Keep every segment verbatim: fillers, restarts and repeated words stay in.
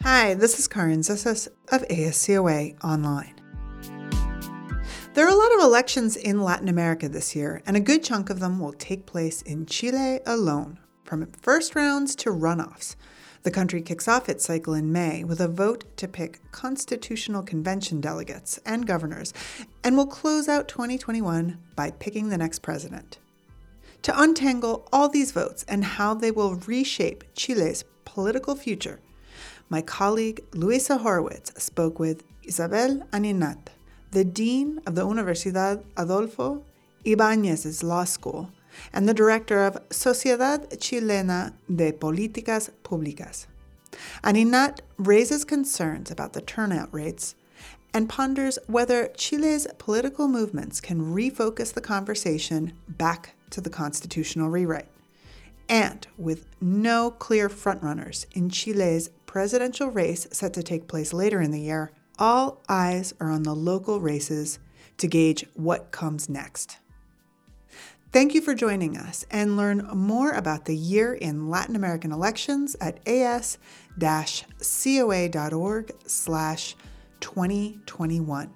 Hi, this is Karin Zesas of A S C O A Online. There are a lot of elections in Latin America this year, and a good chunk of them will take place in Chile alone, from first rounds to runoffs. The country kicks off its cycle in May with a vote to pick constitutional convention delegates and governors, and will close out twenty twenty-one by picking the next president. To untangle all these votes and how they will reshape Chile's political future, my colleague Luisa Horowitz spoke with Isabel Aninat, the dean of the Universidad Adolfo Ibáñez's Law School and the director of Sociedad Chilena de Políticas Públicas. Aninat raises concerns about the turnout rates and ponders whether Chile's political movements can refocus the conversation back to the constitutional rewrite. And with no clear frontrunners in Chile's presidential race set to take place later in the year, all eyes are on the local races to gauge what comes next. Thank you for joining us, and learn more about the year in Latin American elections at as-coa.org slash 2021.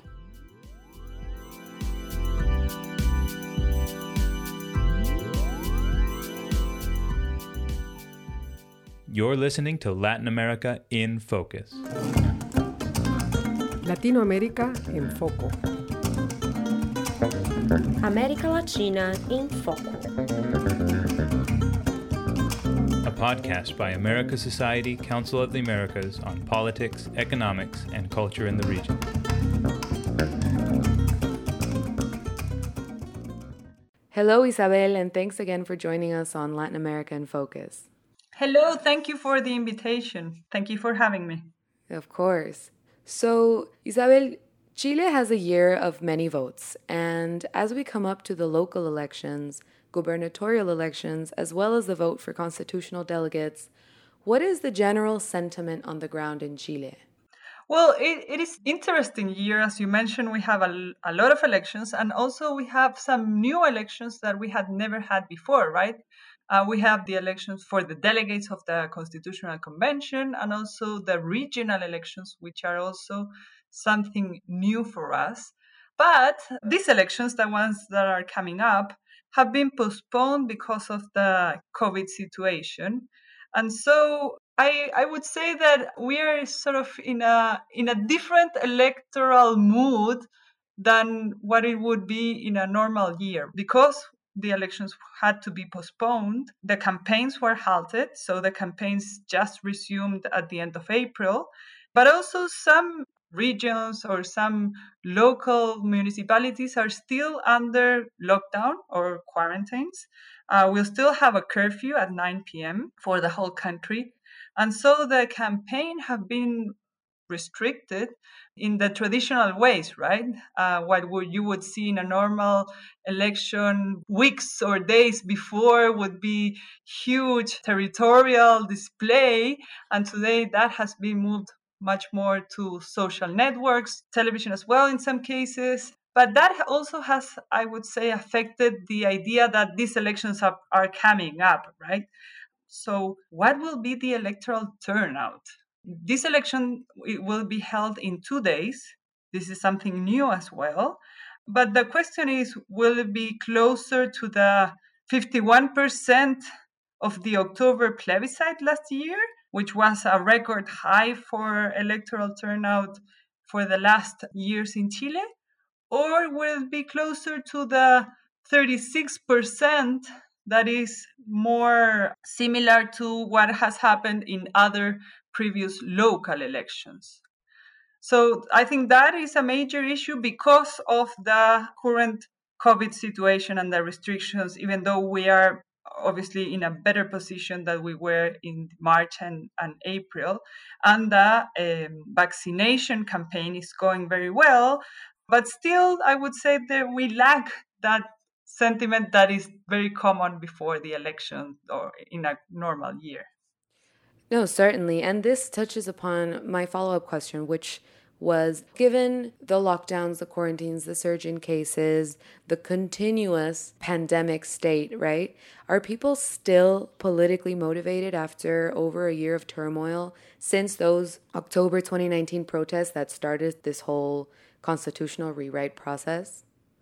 You're listening to Latin America in Focus. Latinoamérica en Foco. América Latina em Foco. A podcast by America Society, Council of the Americas on politics, economics, and culture in the region. Hello, Isabel, and thanks again for joining us on Latin America in Focus. Hello, thank you for the invitation. Thank you for having me. Of course. So, Isabel, Chile has a year of many votes, and as we come up to the local elections, gubernatorial elections, as well as the vote for constitutional delegates, what is the general sentiment on the ground in Chile? Well, it, it is interesting year. As you mentioned, we have a, a lot of elections, and also we have some new elections that we had never had before, right? Uh, we have the elections for the delegates of the Constitutional Convention, and also the regional elections, which are also something new for us. But these elections, the ones that are coming up, have been postponed because of the COVID situation. And so I, I would say that we are sort of in a in a different electoral mood than what it would be in a normal year, because the elections had to be postponed. The campaigns were halted, so the campaigns just resumed at the end of April. But also some regions or some local municipalities are still under lockdown or quarantines. Uh, we'll still have a curfew at nine p.m. for the whole country. And so the campaign have been restricted in the traditional ways, right? Uh, what would you would see in a normal election weeks or days before would be huge territorial display, and today that has been moved much more to social networks, television as well in some cases. But that also has, I would say, affected the idea that these elections are, are coming up, right? So what will be the electoral turnout? This election it will be held in two days. This is something new as well. But the question is, will it be closer to the fifty-one percent of the October plebiscite last year, which was a record high for electoral turnout for the last years in Chile? Or will it be closer to the thirty-six percent that is more similar to what has happened in other previous local elections? So I think that is a major issue because of the current COVID situation and the restrictions, even though we are obviously in a better position than we were in March and, and April. And the um, vaccination campaign is going very well. But still, I would say that we lack that sentiment that is very common before the election or in a normal year. No, certainly. And this touches upon my follow-up question, which was, given the lockdowns, the quarantines, the surge in cases, the continuous pandemic state, right? Are people still politically motivated after over a year of turmoil since those October twenty nineteen protests that started this whole constitutional rewrite process?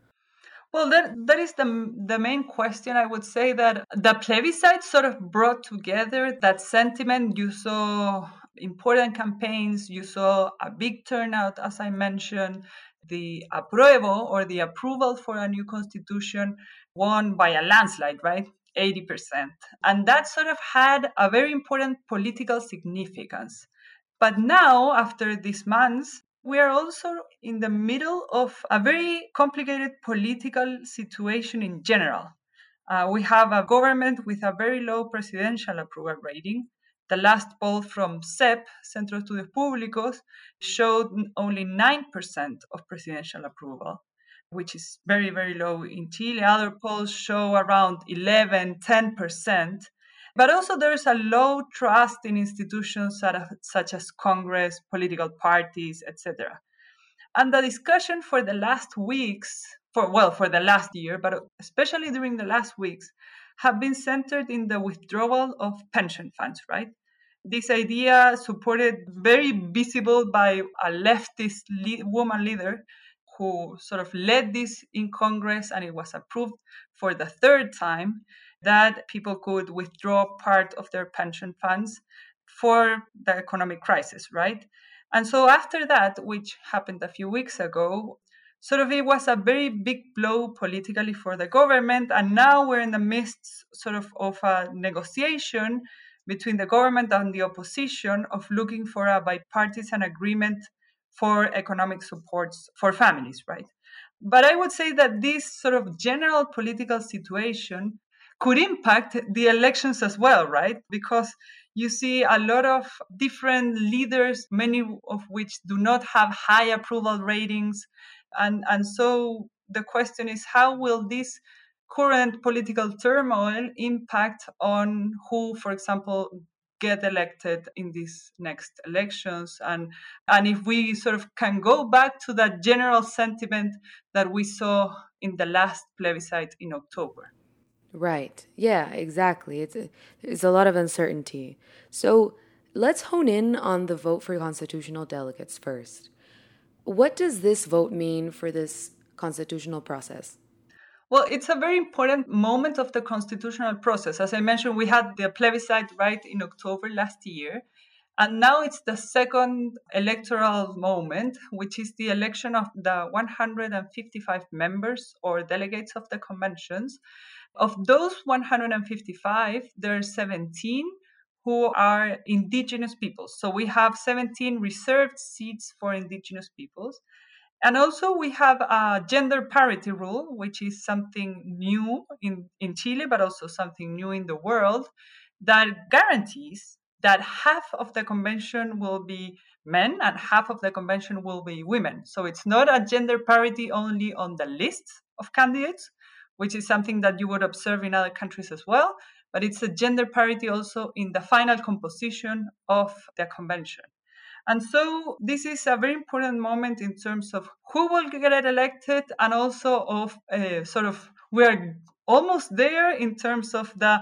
Well, that, that is the, the main question. I would say that the plebiscite sort of brought together that sentiment. You saw important campaigns, you saw a big turnout, as I mentioned. The apruebo, or the approval for a new constitution, won by a landslide, right? eighty percent. And that sort of had a very important political significance. But now, after these months, we are also in the middle of a very complicated political situation in general. Uh, we have a government with a very low presidential approval rating. The last poll from C E P, Centro de Estudios Públicos, showed only nine percent of presidential approval, which is very, very low in Chile. Other polls show around eleven, ten percent. But also there's a low trust in institutions such as Congress, political parties, et cetera. And the discussion for the last weeks, for well, for the last year, but especially during the last weeks, have been centered in the withdrawal of pension funds, right? This idea supported, very visible by a leftist le- woman leader who sort of led this in Congress, and it was approved for the third time, that people could withdraw part of their pension funds for the economic crisis, right? And so after that, which happened a few weeks ago, sort of it was a very big blow politically for the government. And now we're in the midst sort of of a negotiation between the government and the opposition of looking for a bipartisan agreement for economic supports for families, right? But I would say that this sort of general political situation could impact the elections as well, right? Because you see a lot of different leaders, many of which do not have high approval ratings. And, and so the question is, how will this current political turmoil impact on who, for example, get elected in these next elections? And, and if we sort of can go back to that general sentiment that we saw in the last plebiscite in October. Right. Yeah, exactly. It's a, it's a lot of uncertainty. So let's hone in on the vote for constitutional delegates first. What does this vote mean for this constitutional process? Well, it's a very important moment of the constitutional process. As I mentioned, we had the plebiscite right in October last year. And now it's the second electoral moment, which is the election of the one hundred fifty-five members or delegates of the conventions. Of those one hundred fifty-five, there are seventeen who are indigenous peoples. So we have seventeen reserved seats for indigenous peoples. And also we have a gender parity rule, which is something new in, in Chile, but also something new in the world, that guarantees that half of the convention will be men and half of the convention will be women. So it's not a gender parity only on the list of candidates, which is something that you would observe in other countries as well, but it's a gender parity also in the final composition of the convention. And so this is a very important moment in terms of who will get elected, and also of uh, sort of, we're almost there in terms of the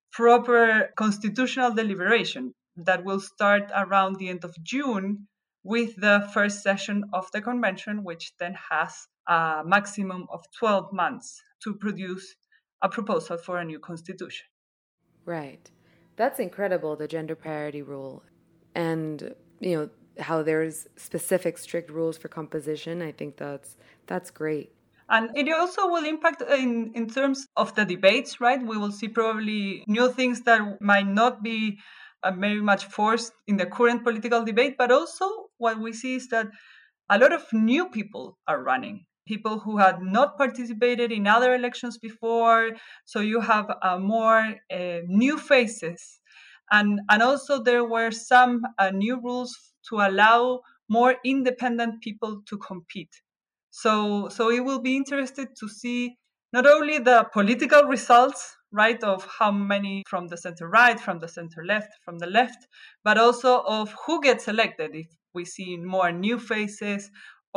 proper constitutional deliberation that will start around the end of June with the first session of the convention, which then has a maximum of twelve months to produce a proposal for a new constitution. Right. That's incredible, the gender parity rule. And, you know, how there's specific strict rules for composition. I think that's that's great. And it also will impact in, in terms of the debates, right? We will see probably new things that might not be uh, very much forced in the current political debate, but also what we see is that a lot of new people are running. People who had not participated in other elections before. So you have uh, more uh, new faces. And, and also there were some uh, new rules to allow more independent people to compete. So, so it will be interesting to see not only the political results, right, of how many from the center right, from the center left, from the left, but also of who gets elected. If we see more new faces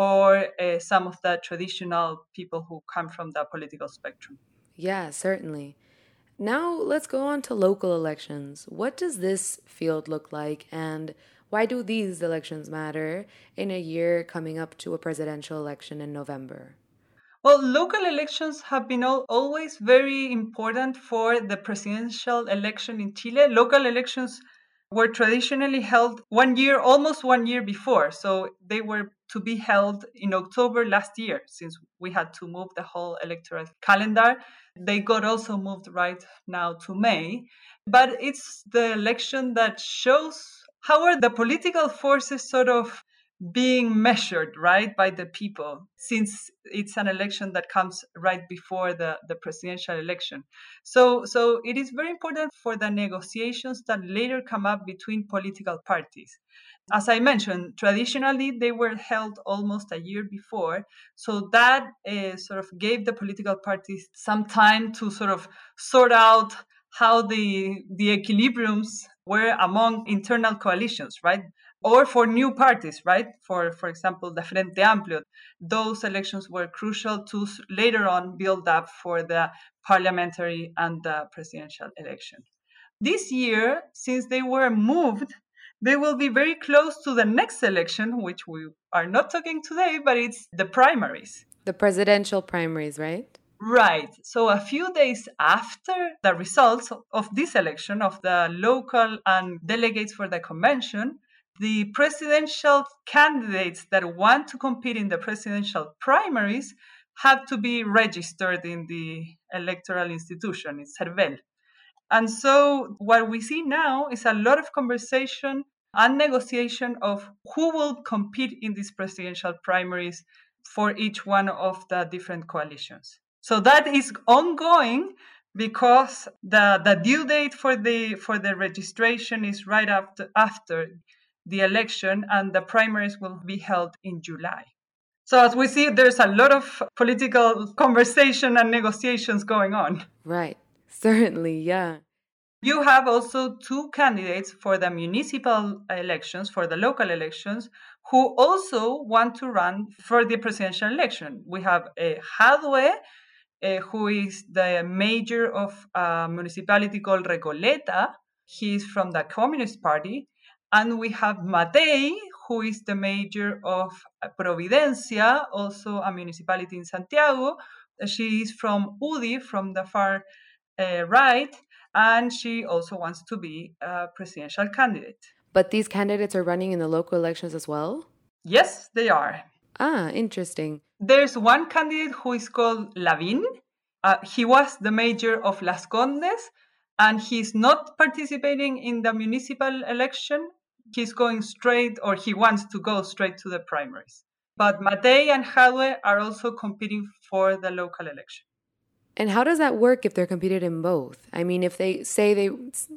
or uh, some of the traditional people who come from the political spectrum. Yeah, certainly. Now let's go on to local elections. What does this field look like, and why do these elections matter in a year coming up to a presidential election in November? Well, local elections have been al- always very important for the presidential election in Chile. Local elections were traditionally held one year, almost one year before. So they were to be held in October last year, since we had to move the whole electoral calendar. They got also moved right now to May. But it's the election that shows how are the political forces sort of being measured, right, by the people, since it's an election that comes right before the, the presidential election. So, so it is very important for the negotiations that later come up between political parties. As I mentioned, traditionally they were held almost a year before, so that uh, sort of gave the political parties some time to sort of sort out how the the equilibriums were among internal coalitions, right? Or for new parties, right? For for example, the Frente Amplio. Those elections were crucial to later on build up for the parliamentary and the presidential election. This year, since they were moved, they will be very close to the next election, which we are not talking today, but it's the primaries. The presidential primaries, right? Right. So a few days after the results of this election, of the local and delegates for the convention, the presidential candidates that want to compete in the presidential primaries have to be registered in the electoral institution, in CERVEL. And so what we see now is a lot of conversation and negotiation of who will compete in these presidential primaries for each one of the different coalitions. So that is ongoing because the, the due date for the for the registration is right after after the election, and the primaries will be held in July. So as we see, there's a lot of political conversation and negotiations going on. Right. Certainly, yeah. You have also two candidates for the municipal elections, for the local elections, who also want to run for the presidential election. We have uh, Jadwe, uh, who is the mayor of a municipality called Recoleta. He's from the Communist Party. And we have Matei, who is the mayor of Providencia, also a municipality in Santiago. She is from U D I, from the far uh, right, and she also wants to be a presidential candidate. But these candidates are running in the local elections as well? Yes, they are. Ah, interesting. There's one candidate who is called Lavín. Uh, he was the mayor of Las Condes, and he's not participating in the municipal election. He's going straight, or he wants to go straight to the primaries. But Matei and Jadwe are also competing for the local election. And how does that work if they're competed in both? I mean, if they say they...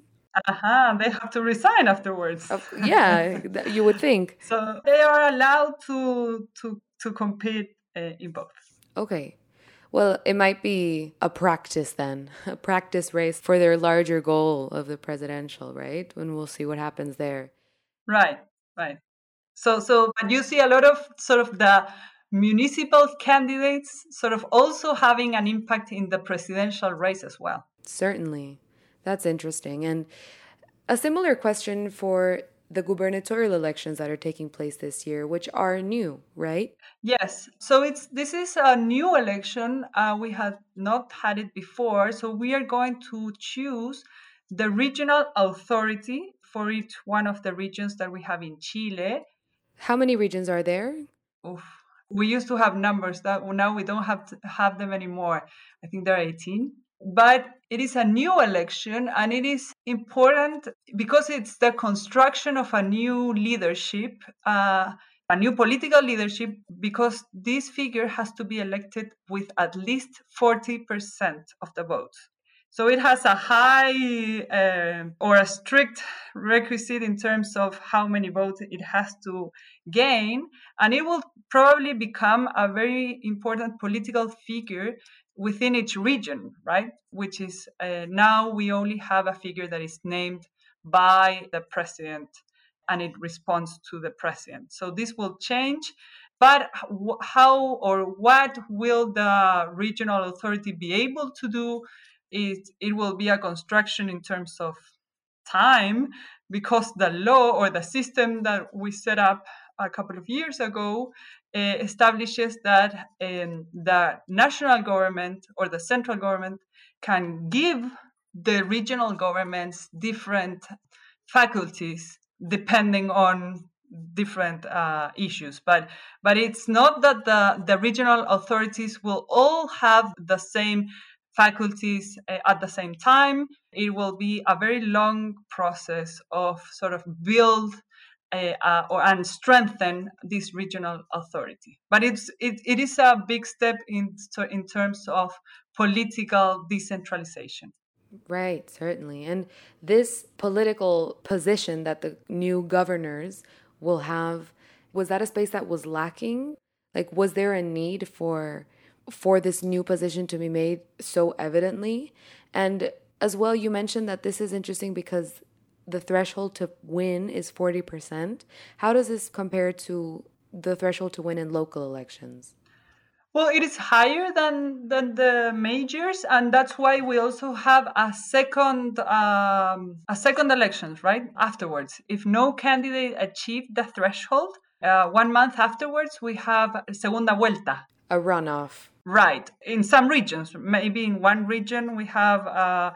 Uh-huh, they have to resign afterwards. Uh, yeah, you would think. So they are allowed to to to compete uh, in both. Okay. Well, it might be a practice then, a practice race for their larger goal of the presidential, right? And we'll see what happens there. Right, right. So, so, but you see a lot of sort of the municipal candidates sort of also having an impact in the presidential race as well. Certainly. That's interesting. And a similar question for the gubernatorial elections that are taking place this year, which are new, right? Yes. So it's this is a new election. Uh, we had not had it before. So we are going to choose the regional authority for each one of the regions that we have in Chile. How many regions are there? Oof. We used to have numbers that now we don't have to have them anymore. I think there are eighteen. But it is a new election, and it is important because it's the construction of a new leadership, uh, a new political leadership, because this figure has to be elected with at least forty percent of the votes. So it has a high uh, or a strict requisite in terms of how many votes it has to gain, and it will probably become a very important political figure within each region, right? Which is uh, now we only have a figure that is named by the president and it responds to the president. So this will change. But how or what will the regional authority be able to do? It, it will be a construction in terms of time, because the law or the system that we set up a couple of years ago uh, establishes that um, the national government or the central government can give the regional governments different faculties depending on different uh, issues. But but it's not that the, the regional authorities will all have the same faculties uh, at the same time. It will be a very long process of sort of build uh, uh, or and strengthen this regional authority. But it's it, it is a big step in in terms of political decentralization. Right, certainly. And this political position that the new governors will have, was that a space that was lacking? Like, was there a need for for this new position to be made so evidently? And as well, you mentioned that this is interesting because the threshold to win is forty percent. How does this compare to the threshold to win in local elections? Well, it is higher than, than the majors, and that's why we also have a second um, a second elections, right, afterwards. If no candidate achieved the threshold, uh, one month afterwards, we have segunda vuelta. A runoff. Right. In some regions, maybe in one region, we have uh,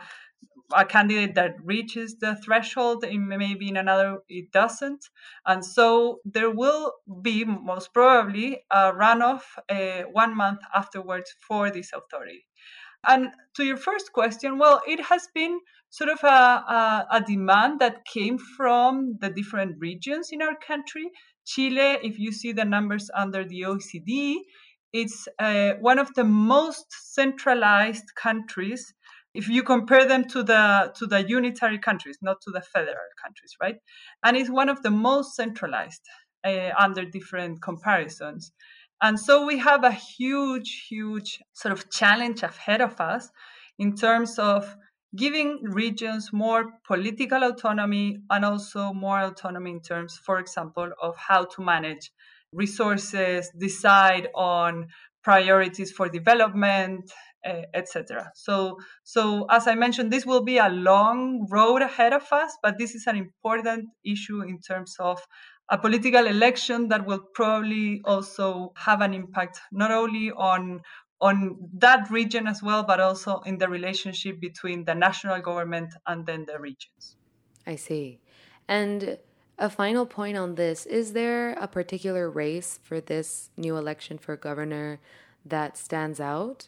a candidate that reaches the threshold, and maybe in another it doesn't. And so there will be most probably a runoff uh, one month afterwards for this authority. And to your first question, well, it has been sort of a, a, a demand that came from the different regions in our country. Chile, if you see the numbers under the O E C D, it's uh, one of the most centralized countries if you compare them to the to the unitary countries, not to the federal countries, right? And it's one of the most centralized uh, under different comparisons. And so we have a huge, huge sort of challenge ahead of us in terms of giving regions more political autonomy and also more autonomy in terms, for example, of how to manage resources, decide on priorities for development, uh, et cetera. So, so as I mentioned, this will be a long road ahead of us, but this is an important issue in terms of a political election that will probably also have an impact not only on on that region as well, but also in the relationship between the national government and then the regions. I see. And a final point on this, is there a particular race for this new election for governor that stands out?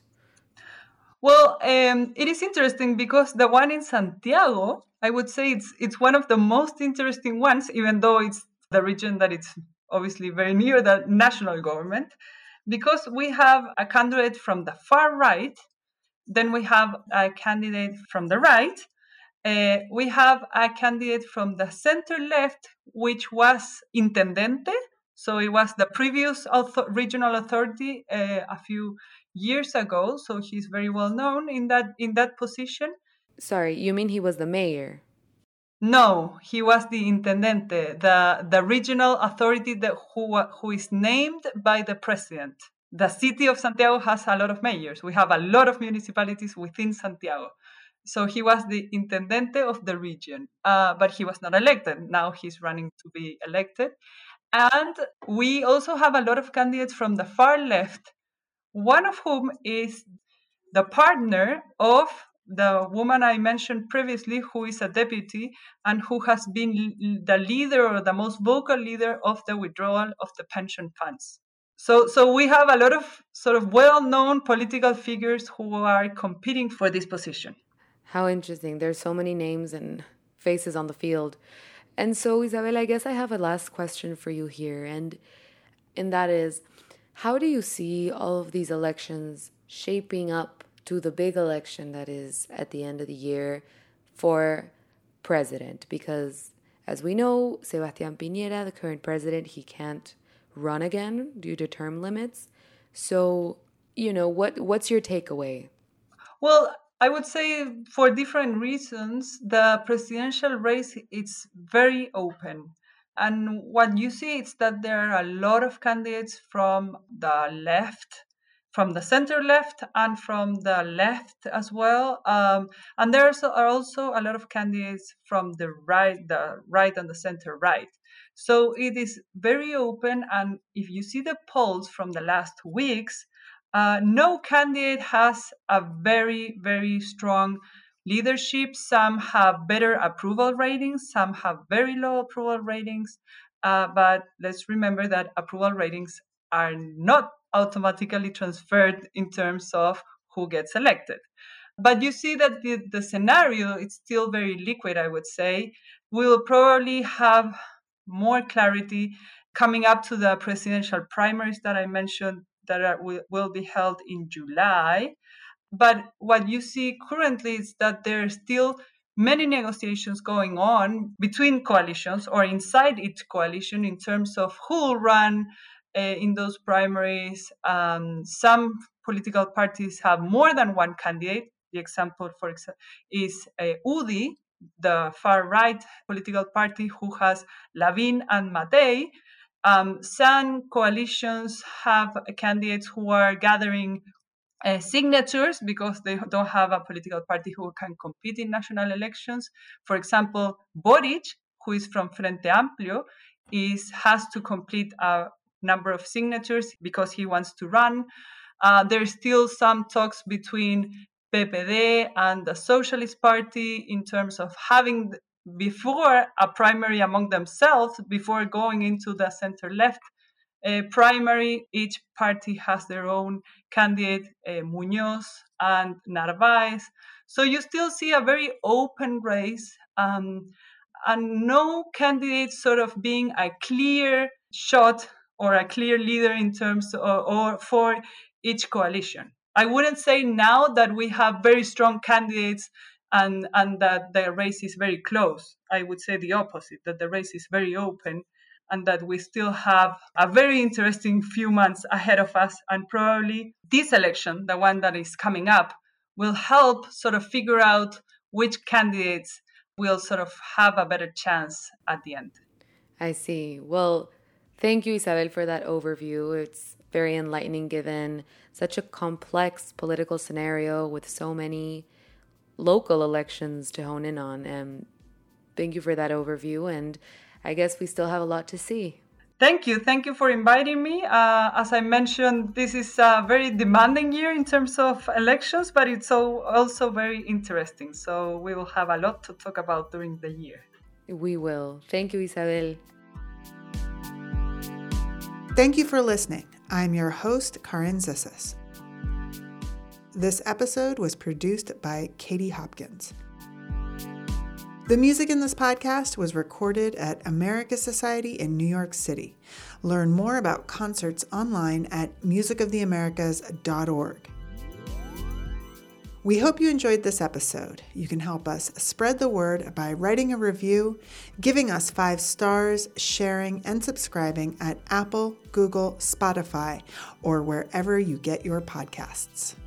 Well, um, it is interesting because the one in Santiago, I would say it's it's one of the most interesting ones, even though it's the region that it's obviously very near the national government, because we have a candidate from the far right, then we have a candidate from the right, uh, we have a candidate from the center left, which was intendente, so it was the previous author- regional authority uh, a few years ago, so he's very well known in that in that position. Sorry, you mean he was the mayor? No, he was the intendente, the, the regional authority that who, who is named by the president. The city of Santiago has a lot of mayors. We have a lot of municipalities within Santiago. So he was the intendente of the region, uh, but he was not elected. Now he's running to be elected. And we also have a lot of candidates from the far left, one of whom is the partner of the woman I mentioned previously, who is a deputy and who has been the leader or the most vocal leader of the withdrawal of the pension funds. So, so we have a lot of sort of well-known political figures who are competing for this position. How interesting. There's so many names and faces on the field. And so, Isabel, I guess I have a last question for you here. And, and that is, how do you see all of these elections shaping up to the big election that is at the end of the year for president? Because as we know, Sebastián Piñera, the current president, he can't run again due to term limits. So, you know, what what's your takeaway? Well, I would say for different reasons, the presidential race is very open. And what you see is that there are a lot of candidates from the left, from the center left, and from the left as well. Um, and there are also a lot of candidates from the right, the right and the center right. So it is very open. And if you see the polls from the last weeks, uh, no candidate has a very, very strong leadership. Some have better approval ratings, some have very low approval ratings. Uh, but let's remember that approval ratings are not automatically transferred in terms of who gets elected. But you see that the, the scenario is still very liquid, I would say. We'll probably have more clarity coming up to the presidential primaries that I mentioned that are, will, will be held in July. But what you see currently is that there are still many negotiations going on between coalitions or inside each coalition in terms of who will run uh, in those primaries. Um, some political parties have more than one candidate. The example, for example, is uh, U D I, the far-right political party who has Lavín and Matei. Um, some coalitions have candidates who are gathering Uh, signatures because they don't have a political party who can compete in national elections. For example, Boric, who is from Frente Amplio, is has to complete a number of signatures because he wants to run. Uh, there's still some talks between P P D and the Socialist Party in terms of having, before a primary among themselves, before going into the center-left Uh, primary, each party has their own candidate, uh, Muñoz and Narváez. So you still see a very open race, um, and no candidate sort of being a clear shot or a clear leader in terms of, or for each coalition. I wouldn't say now that we have very strong candidates and, and that the race is very close. I would say the opposite, that the race is very open, and that we still have a very interesting few months ahead of us. And probably this election, the one that is coming up, will help sort of figure out which candidates will sort of have a better chance at the end. I see. Well, thank you, Isabel, for that overview. It's very enlightening given such a complex political scenario with so many local elections to hone in on. And thank you for that overview. And I guess we still have a lot to see. Thank you. Thank you for inviting me. Uh, as I mentioned, this is a very demanding year in terms of elections, but it's also very interesting. So we will have a lot to talk about during the year. We will. Thank you, Isabel. Thank you for listening. I'm your host, Karin Zissis. This episode was produced by Katie Hopkins. The music in this podcast was recorded at America Society in New York City. Learn more about concerts online at music of the americas dot org. We hope you enjoyed this episode. You can help us spread the word by writing a review, giving us five stars, sharing, and subscribing at Apple, Google, Spotify, or wherever you get your podcasts.